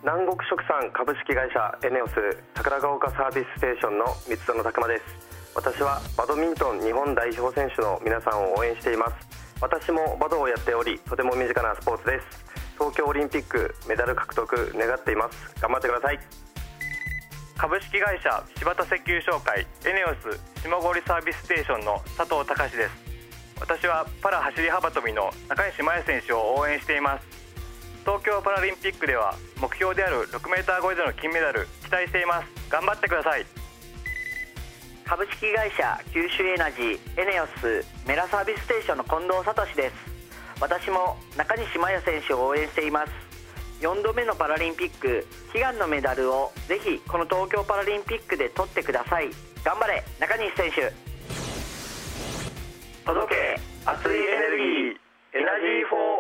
南国食産株式会社エネオス桜ヶ丘サービスステーションの三園拓磨です。私はバドミントン日本代表選手の皆さんを応援しています。私もバドをやっており、とても身近なスポーツです。東京オリンピックメダル獲得願っています。頑張ってください。 株式会社柴田石油商会エネオス下郡サービスステーションの佐藤隆です。私はパラ走り幅跳びの中西麻耶選手を応援しています。東京パラリンピックでは目標である 6m 超えでの金メダル期待しています。頑張ってください。 株式会社九州エナジーエネオスメラサービスステーションの近藤聡です。私も中西麻耶選手を応援しています。4度目のパラリンピック悲願のメダルをぜひこの東京パラリンピックで取ってください。頑張れ中西選手。 届け熱いエネルギーエナジー4